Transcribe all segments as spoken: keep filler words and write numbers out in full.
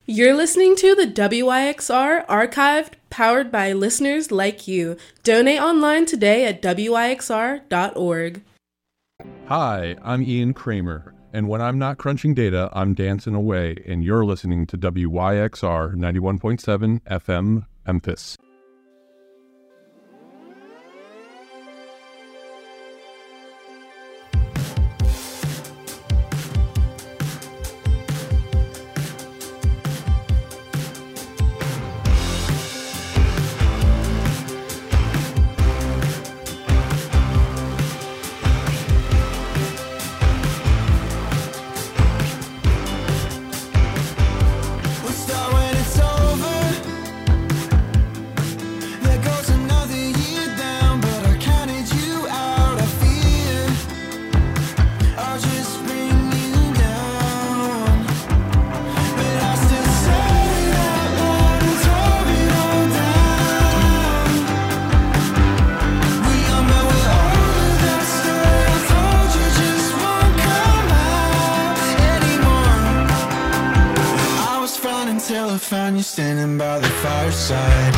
You're listening to the W Y X R Archived, powered by listeners like you. Donate online today at W Y X R dot org. Hi, I'm Ian Kramer, and when I'm not crunching data, I'm dancing away, and you're listening to W Y X R ninety-one point seven F M Memphis. Found you standing by the fireside.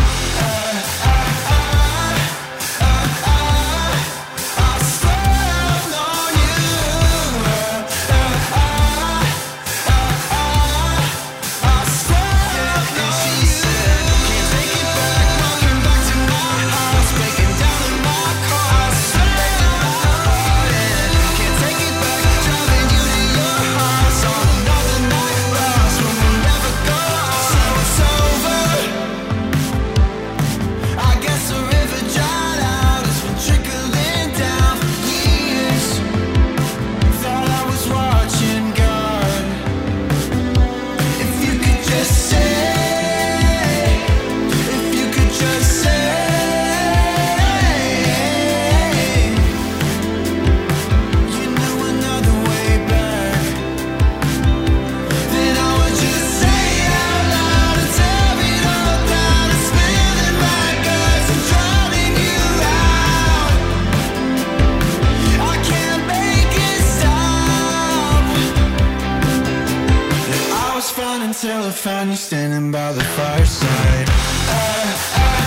Until I found you standing by the fireside. uh, uh,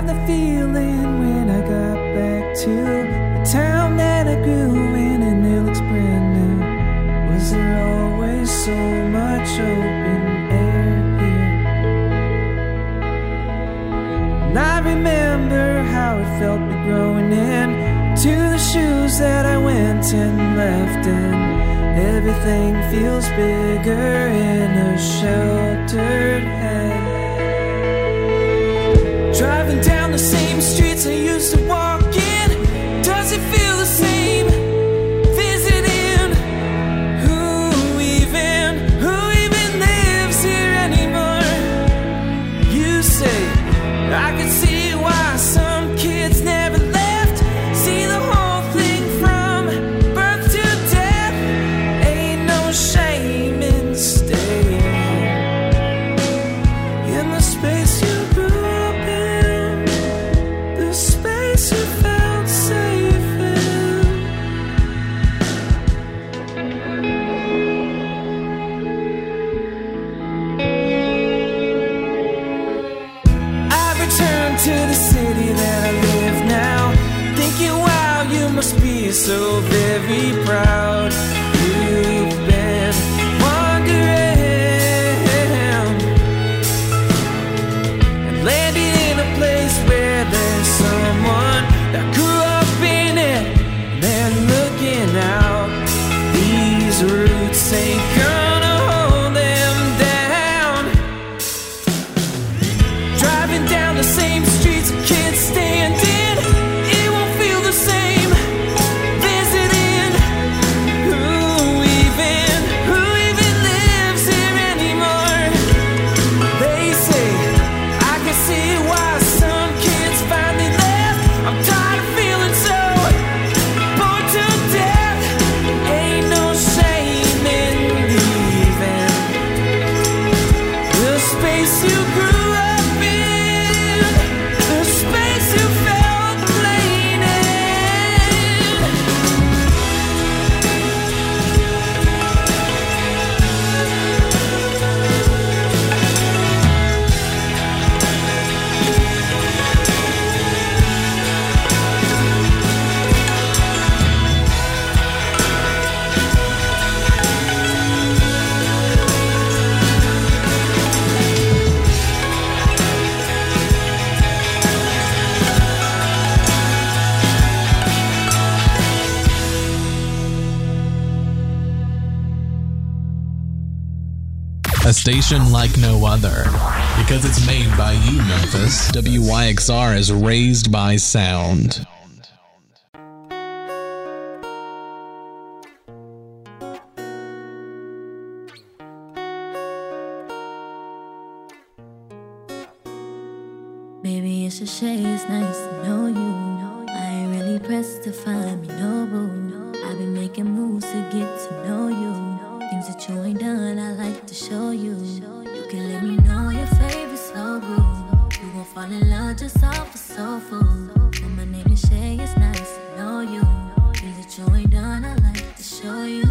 the feeling when I got back to the town that I grew in, and it looks brand new. Was there always so much open air here? And I remember how it felt me growing in to the shoes that I went and left in. Everything feels bigger in a sheltered head. Driving down the same streets I used to walk in, does it feel the same? Visiting, who even, who even lives here anymore? You say, I could see why some kids never left. See the whole thing from birth to death. Ain't no shame in staying in the space you grew up in, the space you felt safe in. I returned to the city that I live now, thinking, wow, you must be so very proud. You've been wandering and landed in a place where there's someone that grew up in it. And then looking out, these roots ain't gonna hold them down. Driving down the same streets kids stand in, it won't feel the same. Visiting, who even, who even lives here anymore? They say, I can see why some kids finally left. I'm tired of feeling so bored to death. Ain't no shame in leaving the space you grew up in, the space you felt plain in. A station like no other, because it's made by you, Memphis. W Y X R is raised by sound. Baby, it's a shame, it's nice to know you. I ain't really pressed to find me no boo. I've been making moves to get to know you. Things that you ain't done, I like to show you. You can let me know your favorite slow groove. You gon' fall in love just off of soul food. And my name is Shay, it's nice to know you. Things that you ain't done, I like to show you.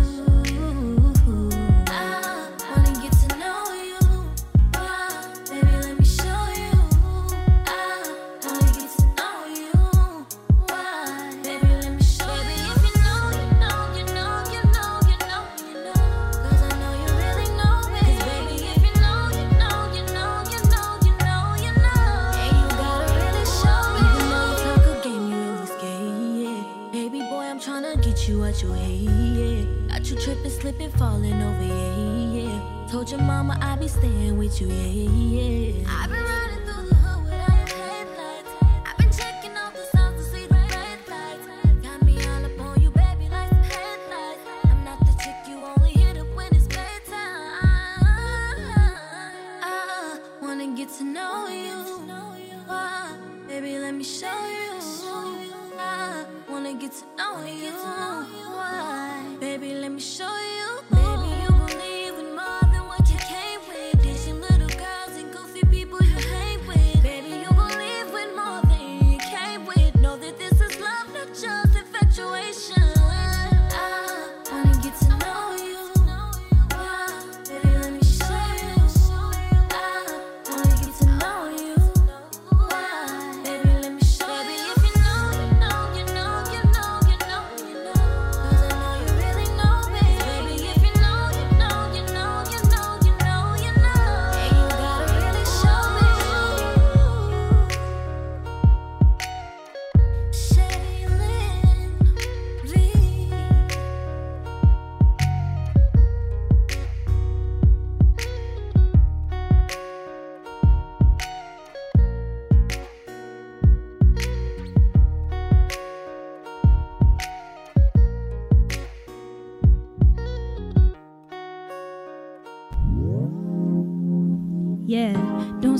I wanna get to know you. Why? Baby, let me show you. I wanna get to know you. Why? Baby, let me show you. If you know, you know, you know, you know, you know, you know. 'Cause I know you really know me. 'Cause baby, if you know, you know, you know, you know, you know, you know. And you gotta really show me. Even though you talk a game, you really scared, yeah. Baby boy, I'm tryna get you out your head, yeah. Got you tripping, slipping, falling over, yeah, yeah. Told your mama I be staying with you, yeah, yeah. I've been riding through the hood without no headlights. I've been checking out the signs to see the red lights. Got me all up on you, baby, like some headlights. I'm not the chick you only hit up when it's bedtime. I wanna get to know you. Why? Baby, let me show you. I wanna get to know you. Why? Baby, let me show you. Baby, you gon' leave with more than what you came with. Dishing little girls and goofy people you hang with. Baby, you gon' leave with more than you came with. Know that this is love, not just infatuation. I wanna get to know you. Why? Baby, let me show you. I wanna get to know you. Why? Baby,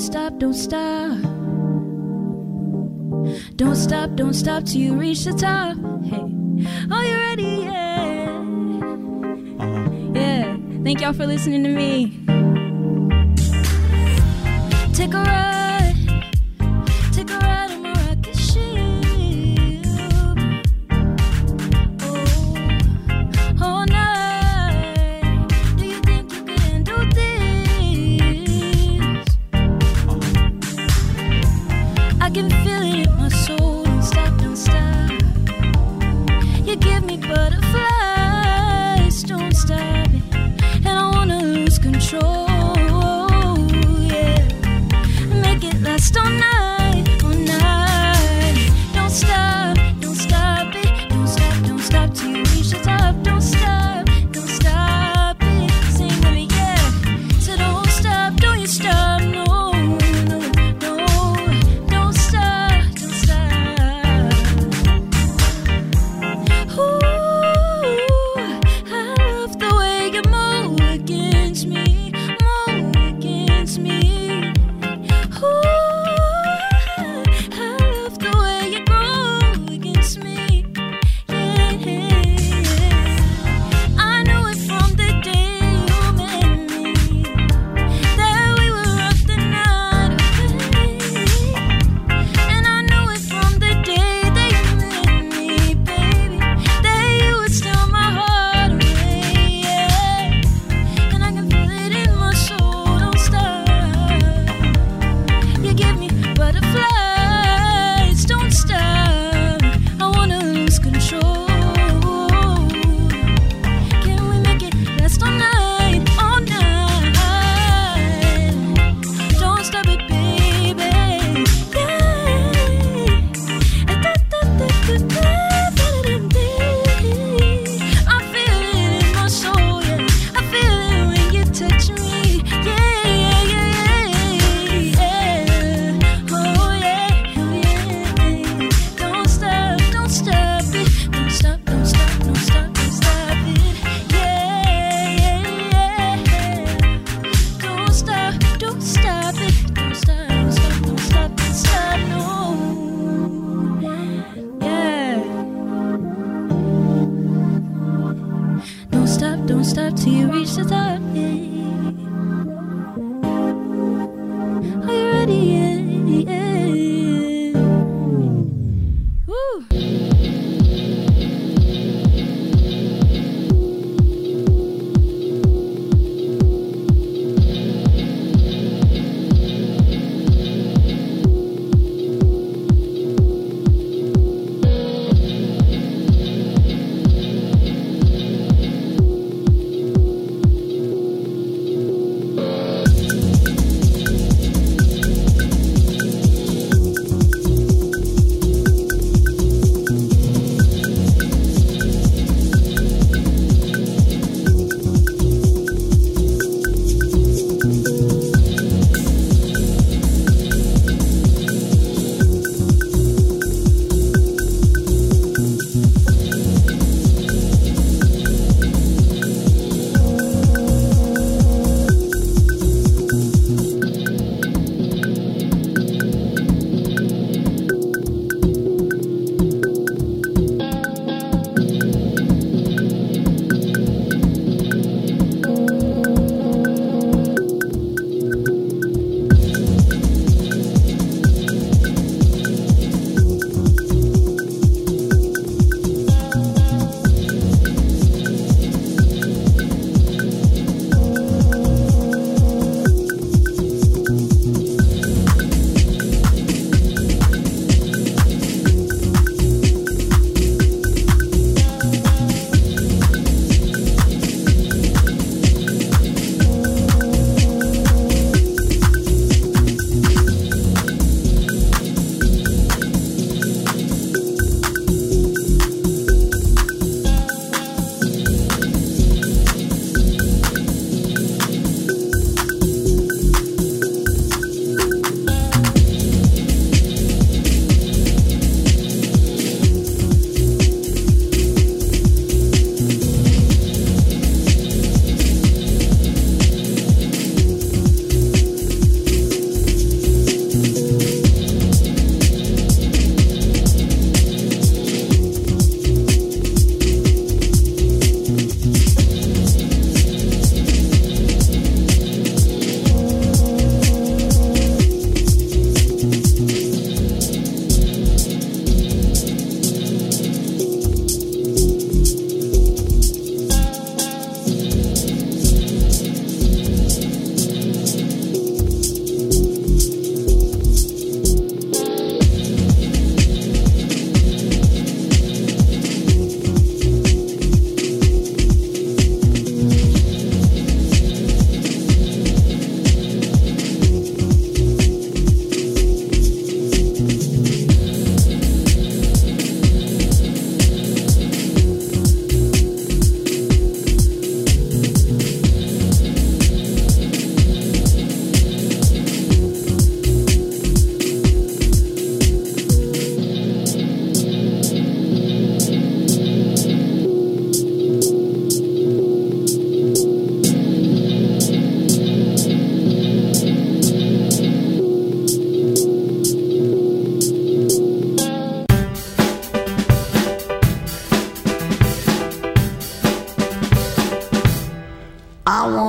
stop, don't stop. Don't stop, don't stop till you reach the top. Hey, are you ready? Yeah. Yeah. Thank y'all for listening to me. Take a ride. Take a ride on my rocket ship. Oh, all night. Do you think you can handle this? I can feel it in my soul. Don't stop, don't stop. You give me butterflies. Don't stop it. And I wanna lose control. Yeah. Make it last all night, all night. Don't stop, don't stop it. Don't stop, don't stop till you reach the top. Don't stop, don't stop it. Sing with me, yeah. So don't stop, don't you stop, no, no, no. Don't stop, don't stop. Ooh, I love the way you move against me, move against me. Ooh, I love the way you grow against me. Yeah, I knew it from the day you met me that we would rock the night away. And I knew it from the day that you met me, baby, that you would steal my heart away. Yeah. And I can feel it in my soul. Don't stop. You give me butterflies. Don't stop. I wanna lose control. Can we make it last all night, all night? Don't stop it, baby. Yeah. I feel it in my soul, yeah. I feel it when you touch me. Yeah, yeah, yeah, yeah. Oh, yeah, oh, yeah. Don't stop, don't stop it. Don't stop, don't stop, don't stop, don't stop it. Yeah, yeah, yeah. Don't stop, don't stop it. Don't stop, don't stop, don't stop, don't stop, no. Yeah. Don't stop, don't stop till you reach the top. Yeah. Are you ready? Yeah, yeah. Woo.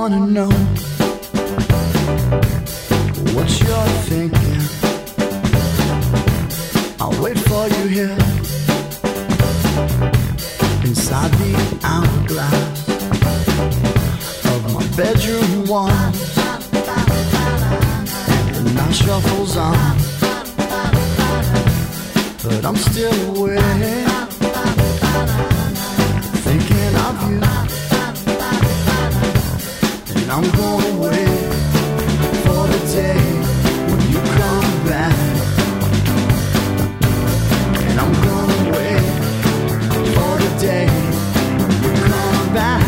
wanna know what you're thinking. I'll wait for you here inside the hourglass of my bedroom walls. And the night shuffles on, but I'm still awake, thinking of you. And I'm gonna wait for the day when you come back. And I'm gonna wait for the day when you come back.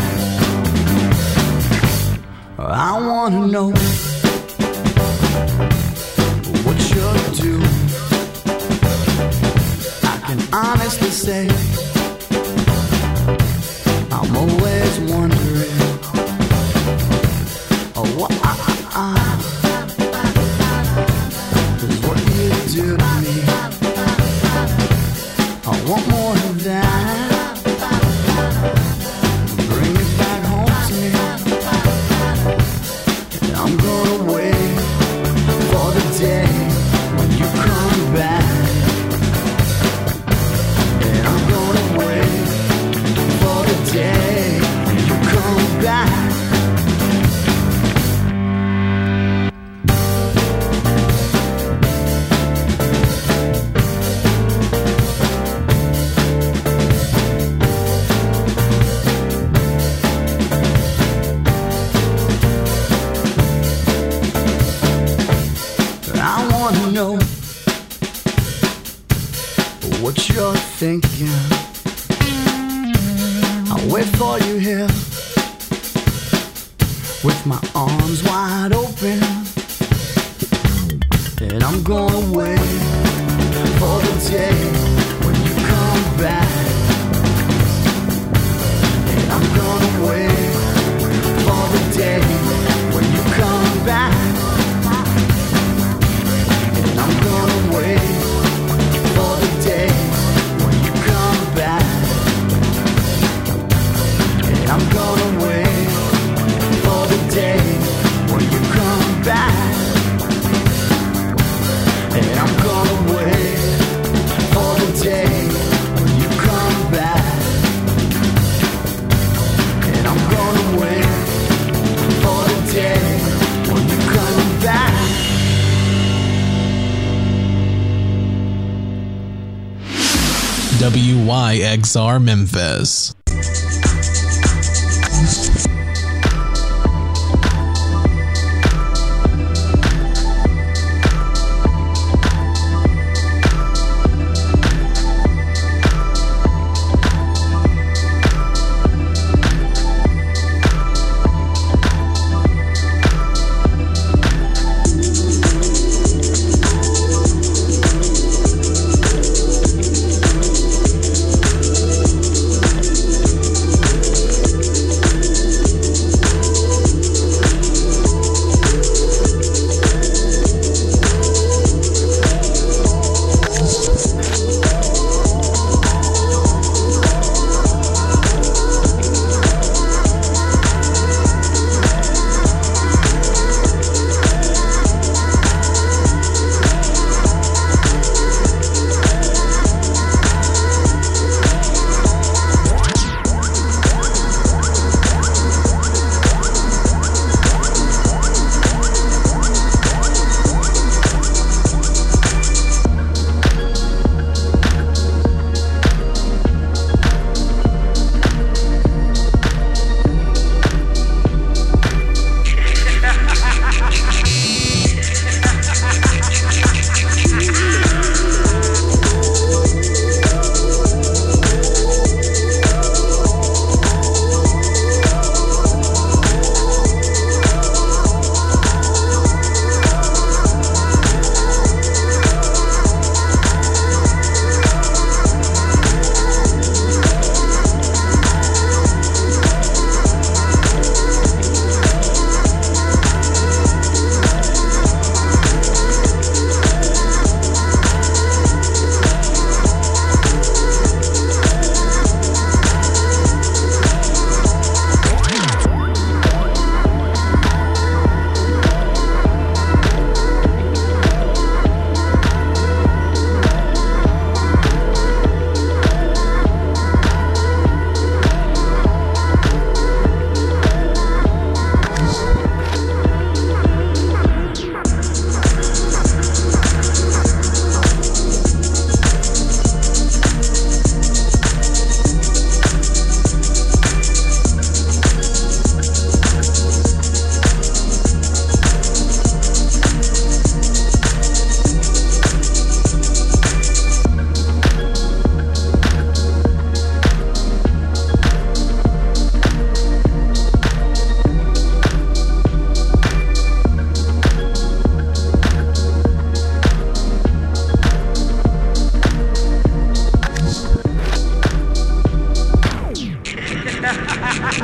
I wanna know what you'll do. I can honestly say I'm always wondering oh, what I, I, is what you do to me. I want more of that. Bring it back home to me. And I'm gonna wait for the day when you come back. And I'm gonna wait for the day when you come back. I wanna know what you're thinking. I'll wait for you here with my arms wide open. And I'm gonna wait for the day when you come back. And I'm gonna wait for the day when you come back. And I'm gonna wait for the day when you come back. And I'm gonna wait for the day when you come back. And I'm gonna wait for the day when you come back. And I'm gonna wait for the day when you come back. W Y X R Memphis.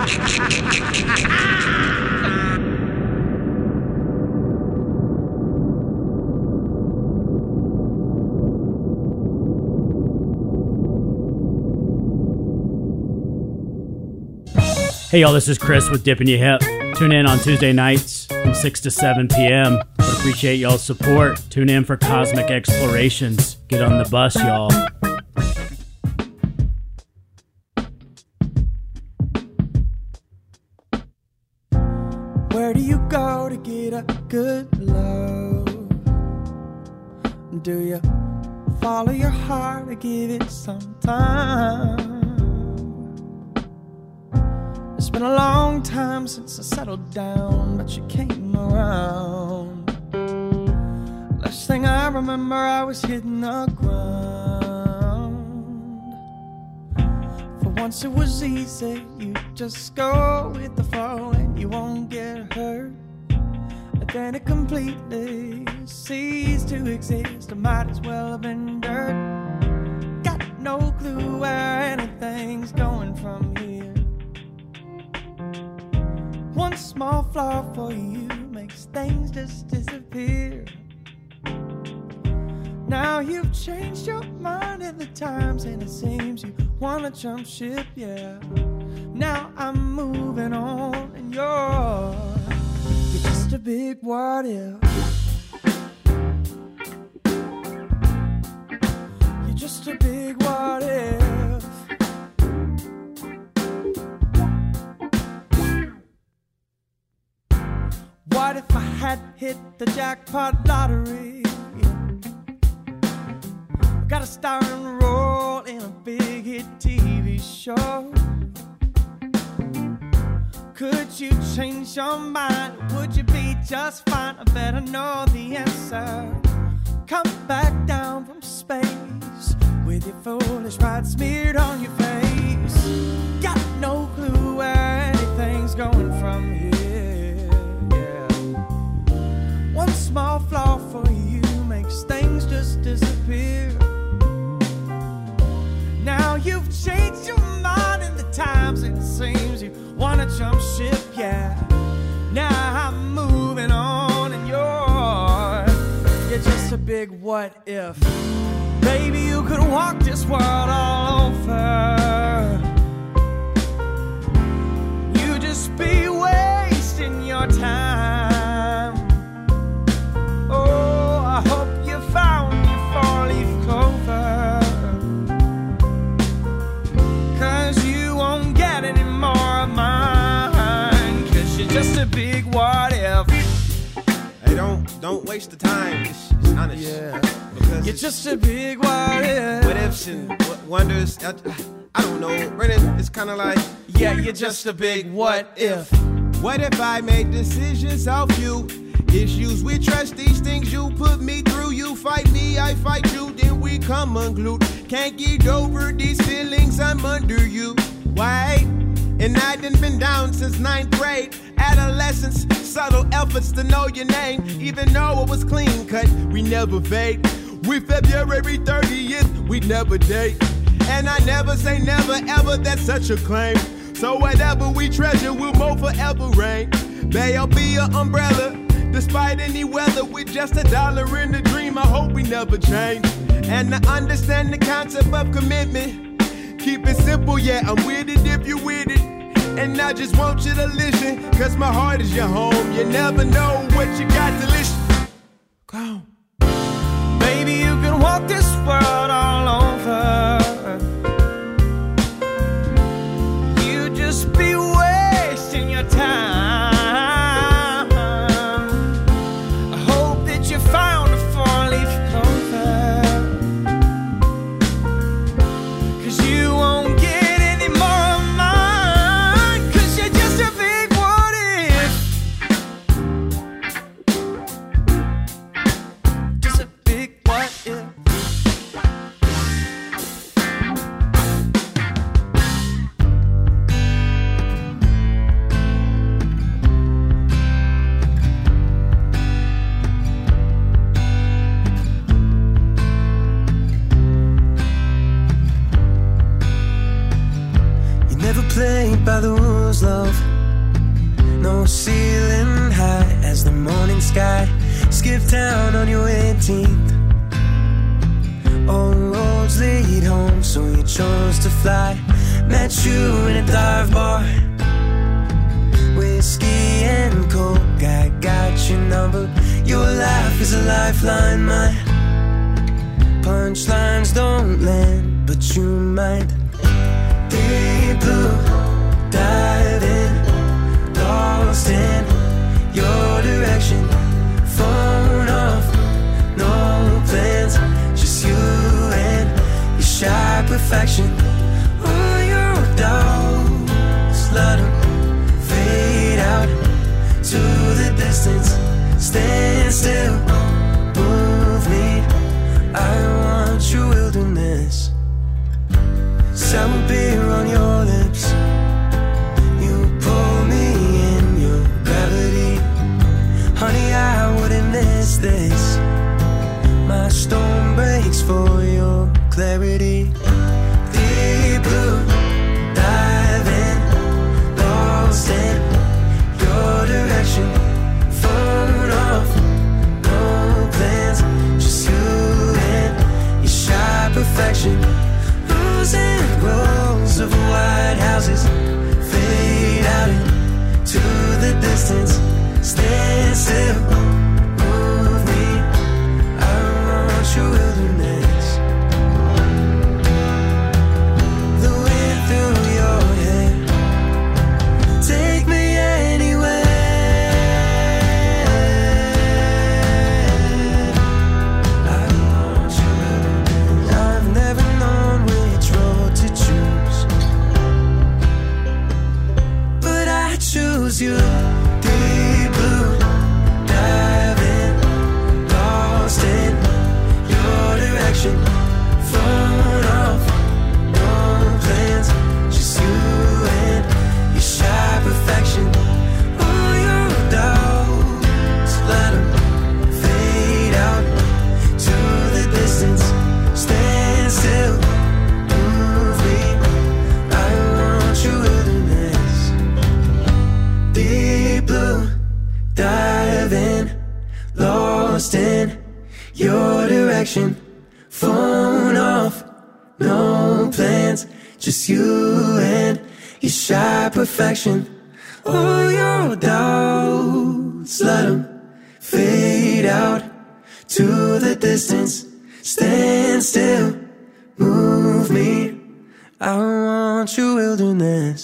Hey y'all, this is Chris with Dippin' Ya Hip. Tune in on Tuesday nights from six to seven p.m. Would appreciate y'all's support. Tune in for Cosmic Explorations. Get on the bus, y'all. Where do you go to get a good love? Do you follow your heart or give it some time? It's been a long time since I settled down, but you came around. Last thing I remember, I was hitting the ground. For once it was easy, you just go with the flow and you won't get hurt. But then it completely ceased to exist. I might as well have been dirt. Got no clue where anything's going from here. One small flaw for you makes things just disappear. Now you've changed your mind in the times, and it seems you wanna jump ship, yeah. Now I'm moving on, and you're You're just a big what if. You're just a big what if. What if I had hit the jackpot lottery? Got a starring role in a big hit T V show. Could you change your mind? Would you be just fine? I better know the answer. Come back down from space with your foolish pride smeared on your face. Got no clue where anything's going from here. One small flaw for you makes things just disappear. Now you've changed your mind in the times, it seems you wanna jump ship, yeah. Now I'm moving on, and you're You're just a big what if. Baby, you could walk this world all over. You just be wasting your time. Oh, I hope you found your four-leaf clover, 'cause you won't get any more of mine, 'cause you're just a big what if. Hey, don't don't waste the time. It's, it's honest. Yeah, because you're just a big what if. What ifs and what wonders. I, I don't know. Brennan, it's kind of like, yeah, you're just a big what if. What if I made decisions off you? Issues we trust, these things you put me through. You fight me, I fight you, then we come unglued. Can't get over these feelings, I'm under you. Why? And I done been down since ninth grade. Adolescence, subtle efforts to know your name. Even though it was clean cut, we never fade. We February thirtieth, we never date. And I never say never ever, that's such a claim. So whatever we treasure will more forever reign. May I be your umbrella, despite any weather. With just a dollar in the dream, I hope we never change. And I understand the concept of commitment. Keep it simple, yeah, I'm with it if you with it. And I just want you to listen, 'cause my heart is your home. You never know what you got to listen. Go on. Baby, you can walk this world all over. You just be wasting your time. I hope that you found a four-leaf clover, 'cause you won't get any more of mine, 'cause you're just a big what if. Just a big what if. You never played by the rules knows love. No ceiling high as the morning sky. Skip town on your eighteenth. All roads lead home, so you chose to fly. Met you in a dive bar. Whiskey and coke, I got your number. Your laugh is a lifeline, my punchlines don't land, but you might. Deep blue, dive in, lost in your direction. Phone off, no plans, just you and your shy perfection. Oh, your doubts, let them fade out to the distance. Stand still, move me. I want your wilderness. Sour beer on your lips. You pull me in your gravity. Honey, I wouldn't miss this. My storm breaks for your clarity. Deep blue, dive in, lost in your direction. Phone off, no plans, just you and your shy perfection. Rows and rows of white houses fade out into the distance. Stand still, move me. I want your wilderness. The wind through your hair, take me anywhere. I want your wilderness. I've never known which road to choose, but I choose you. Deep blue, dive in, lost in your direction. Phone off, no plans, just you and your shy perfection. Oh, your doubts, let them fade out to the distance. Stand still, move me. I want your wilderness. Deep blue, dive in, lost in your direction. Phone off, no plans, just you and your shy perfection. Oh, your doubts, let them fade out to the distance. Stand still, move me. I want your wilderness.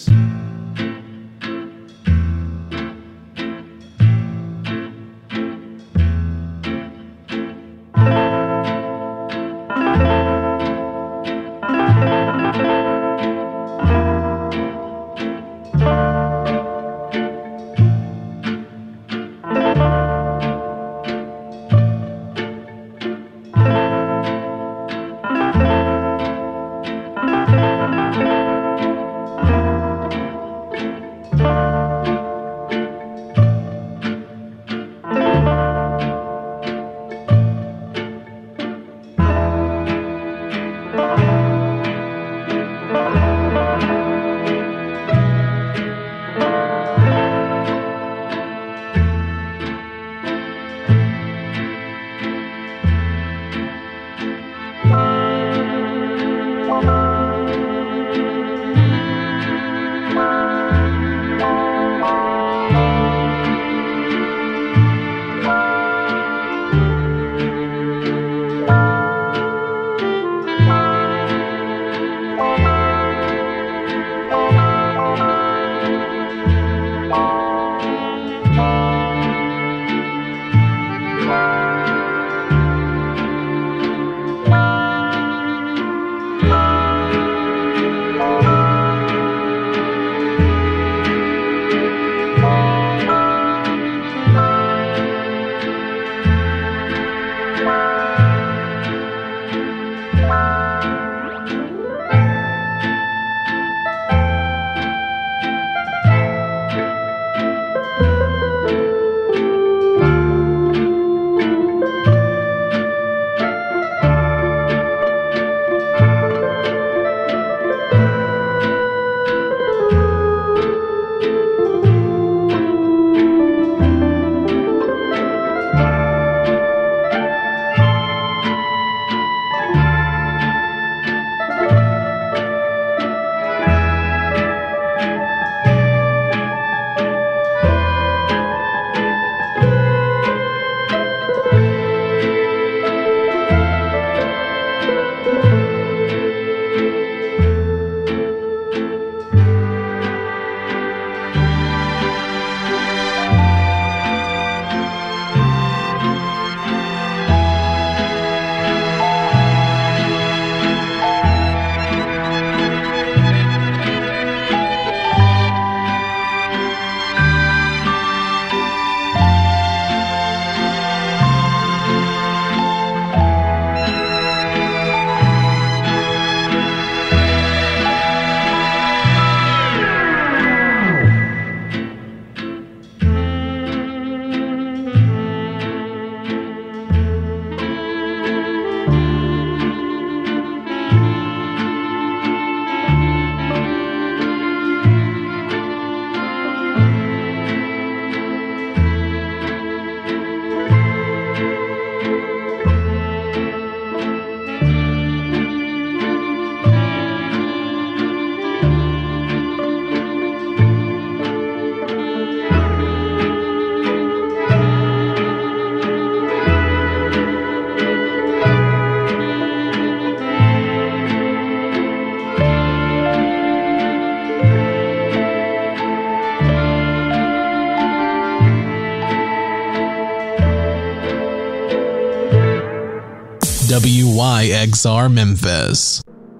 W Y X R Memphis.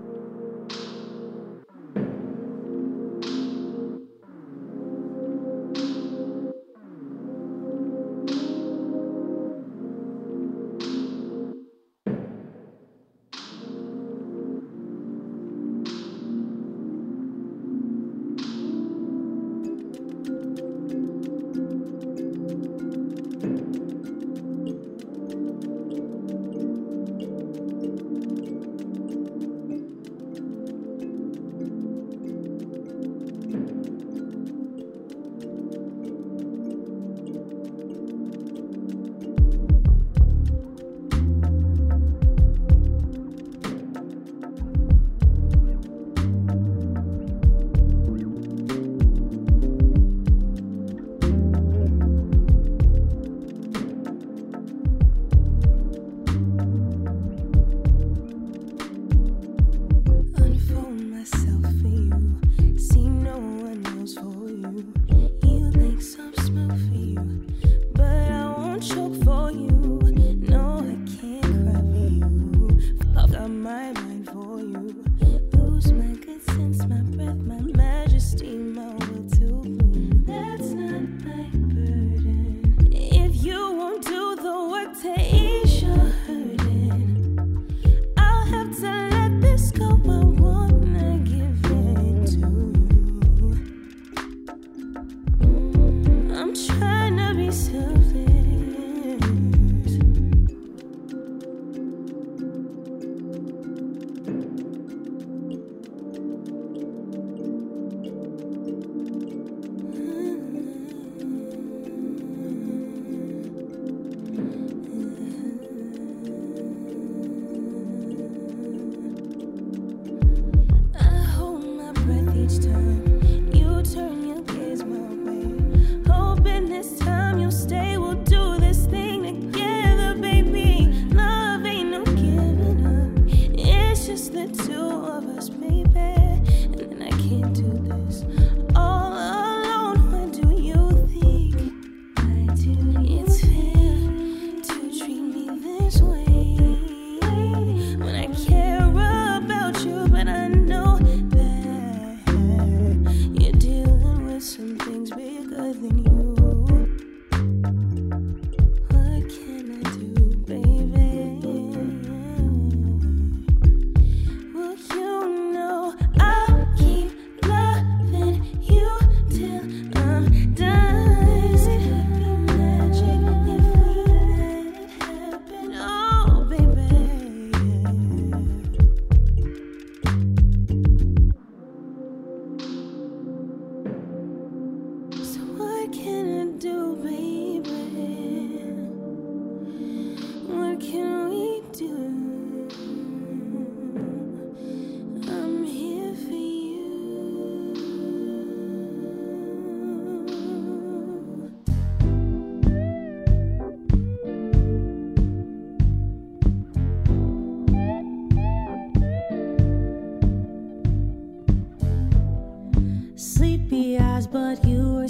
Sleepy eyes, but you were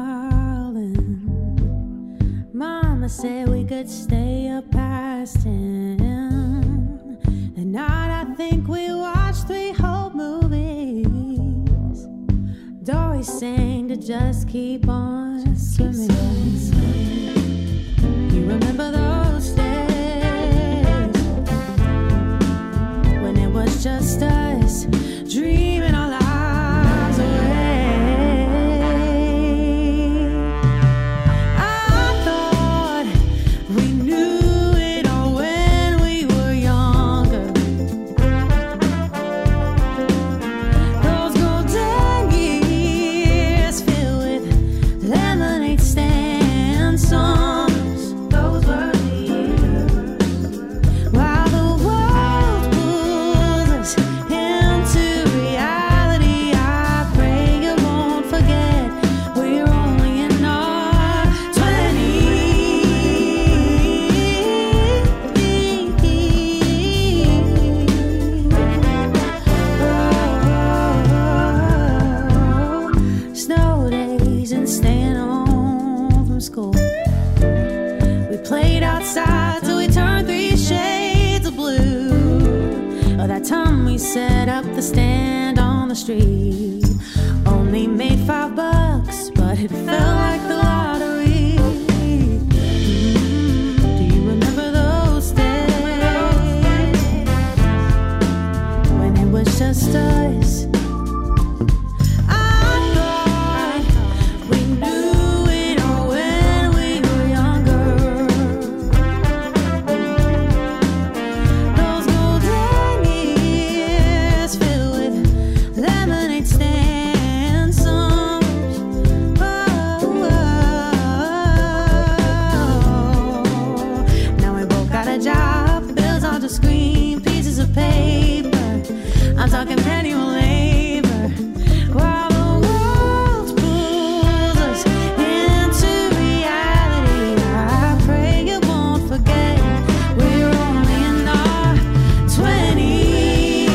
smiling. Mama said we could stay up past ten. At night I think we watched three whole movies. Dory sang to just keep on just swimming. You remember those days when it was just us dreaming our lives away. I thought we knew it all when we were younger. Those golden years filled with lemonade stands. set up the stand on the street. Only made five bucks, but it felt like the lottery. Mm, do you remember those days when it was just us? I'm talking manual labor, while the world pulls us into reality. I pray you won't forget we're only in our twenties.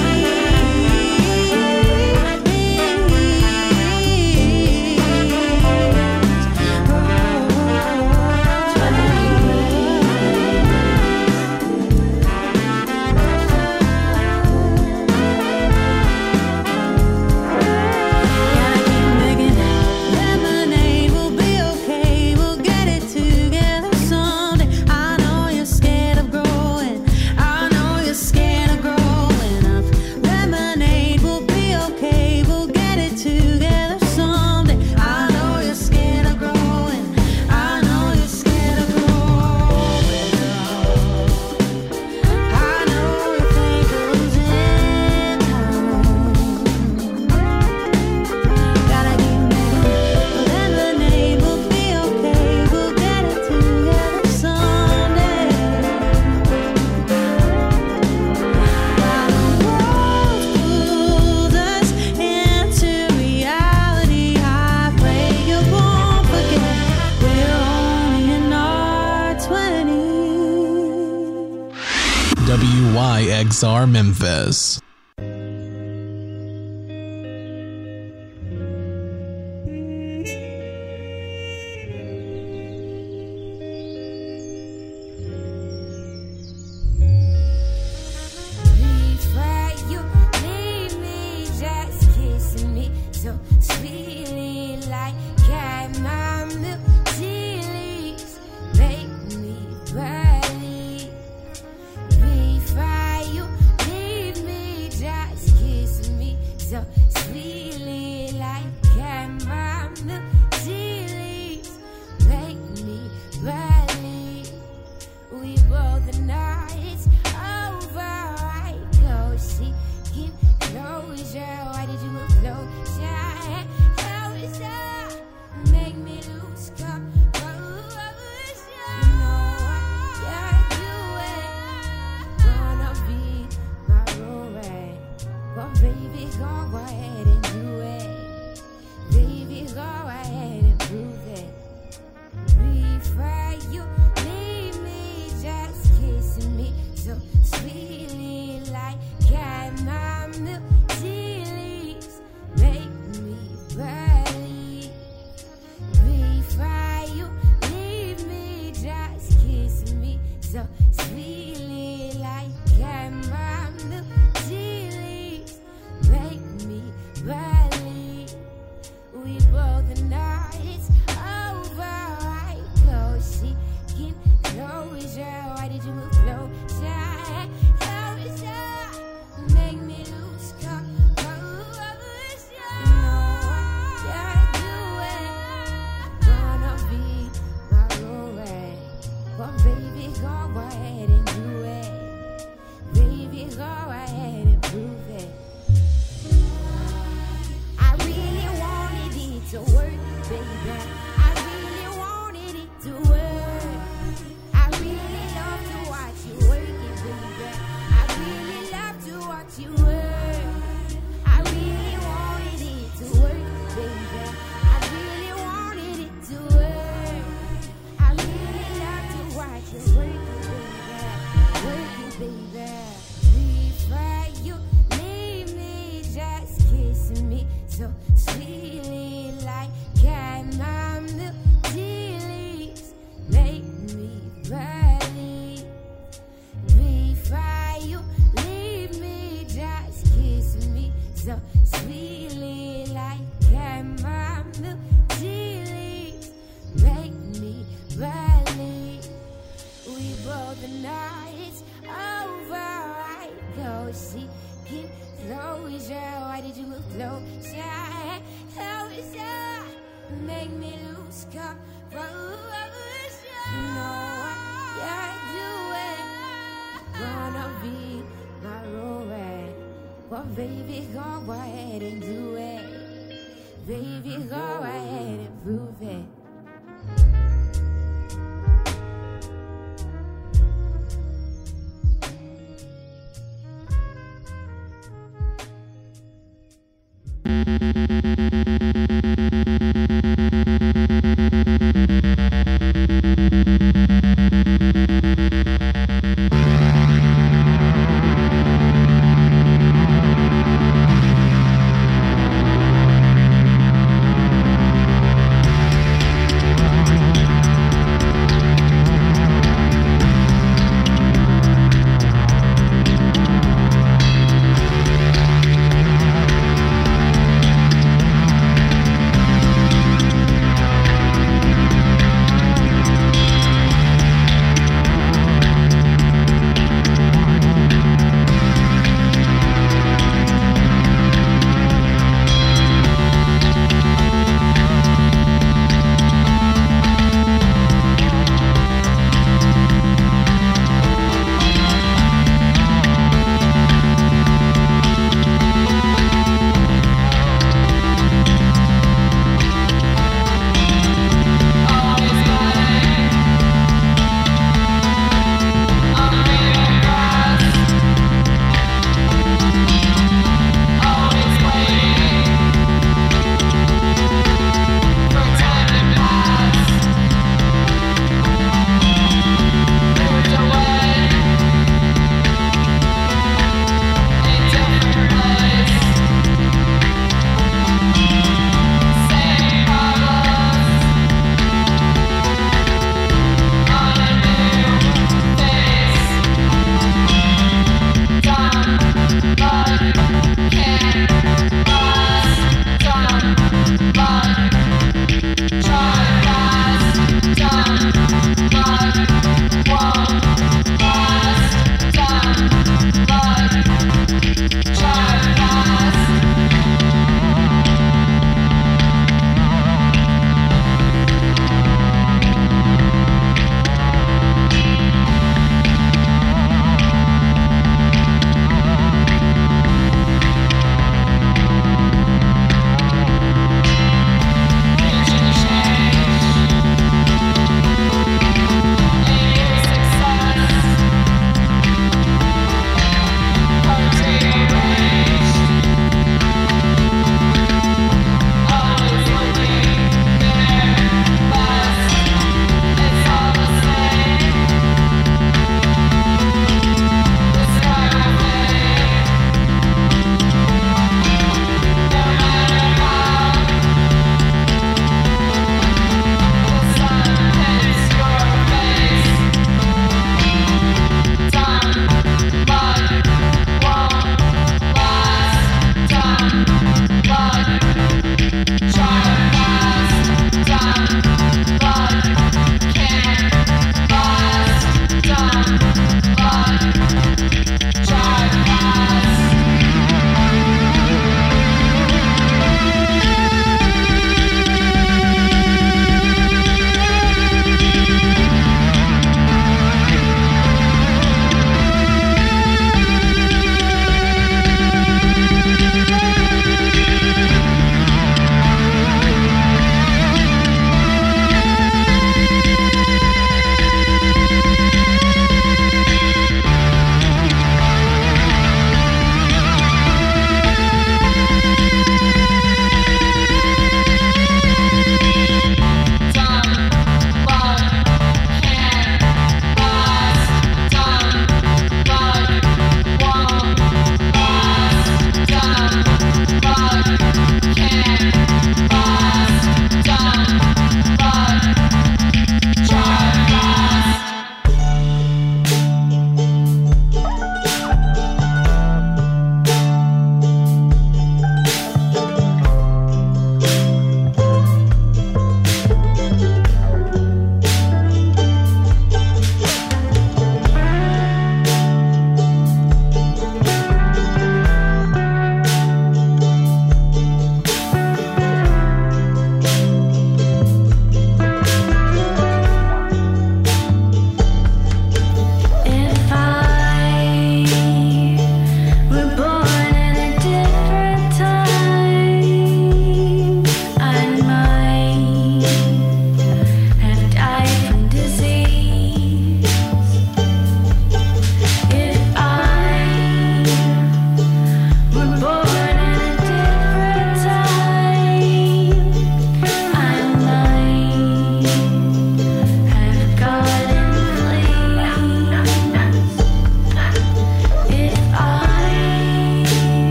W Y X R Memphis. Before you leave me, just kiss me so sweetly, like chamomile tea leaves, make me believe. Before you leave me, just kiss me so sweetly, like chamomile tea leaves, make me believe. We both know it's over. I go seeking closure. Why did you move closer? Closer, make me lose composure. You know what you're doing. Gonna be my role, but baby, go ahead and do it. Baby, go ahead and prove it. Before you leave me, just kiss me so sweetly, like chamomile tea leaves, make me believe. Before you leave me, just kiss me so sweetly, like chamomile tea leaves, make me believe. We both know it's over. I go seeking closure. Why did you move closer? Closer, make me lose composure. You know what you're doing. Gonna be my role, but baby, go ahead and do it. Baby, go ahead and prove it. I really wanted it to work, baby. I really wanted it to work. I really love to watch you working, baby. I really love to watch you work. I really wanted it to work, baby. I really wanted it to work. I really love to watch you working, baby. Working, baby. Before you leave me, just kiss me so sweetly, like chamomile tea leaves, make me believe. Before you leave me, just kiss make me lose control. You know what? Yeah, do it. Gonna be my role. But baby, go ahead and do it. Baby, go ahead and prove it.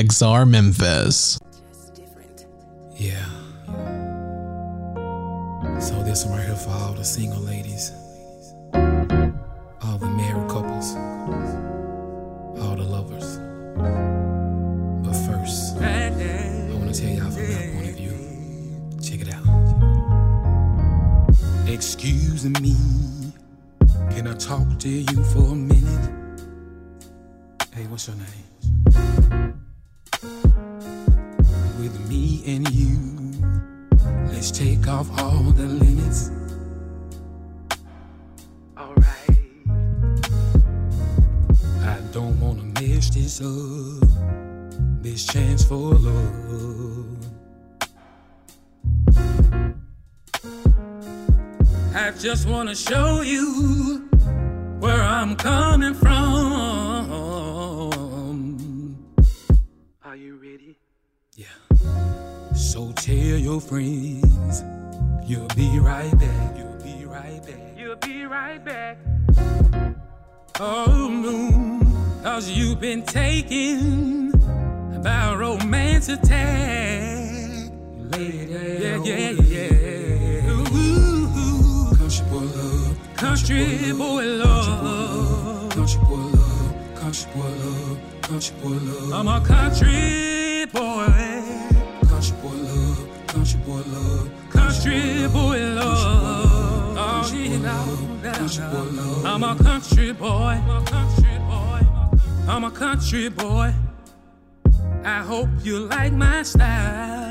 X R Memphis. Yeah. So this one right here for all the single ladies, all the married couples, all the lovers. But first, I want to tell y'all from my point of view. Check it out. Excuse me, can I talk to you for a minute? Hey, what's your name? With me and you, let's take off all the limits. Alright. I don't wanna mess this up, this chance for love. I just wanna show you where I'm coming from. Are you ready? Yeah. So tell your friends you'll be right back. You'll be right back. You'll be right back. Oh, no, cause you've been taken by a romance attack. Lay down. Yeah, yeah, yeah. Ooh, country boy love. Country boy love. Country boy love. Country boy love. Country boy love. I'm a country boy. Country boy love. Country boy love. Country boy love. Oh, you know that I'm a country boy. I'm a country boy. I hope you like my style.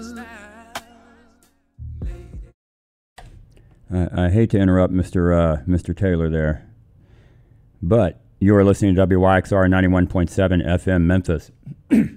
I, I hate to interrupt Mister Uh, Mister Taylor there, but you are listening to W Y X R ninety-one point seven F M Memphis.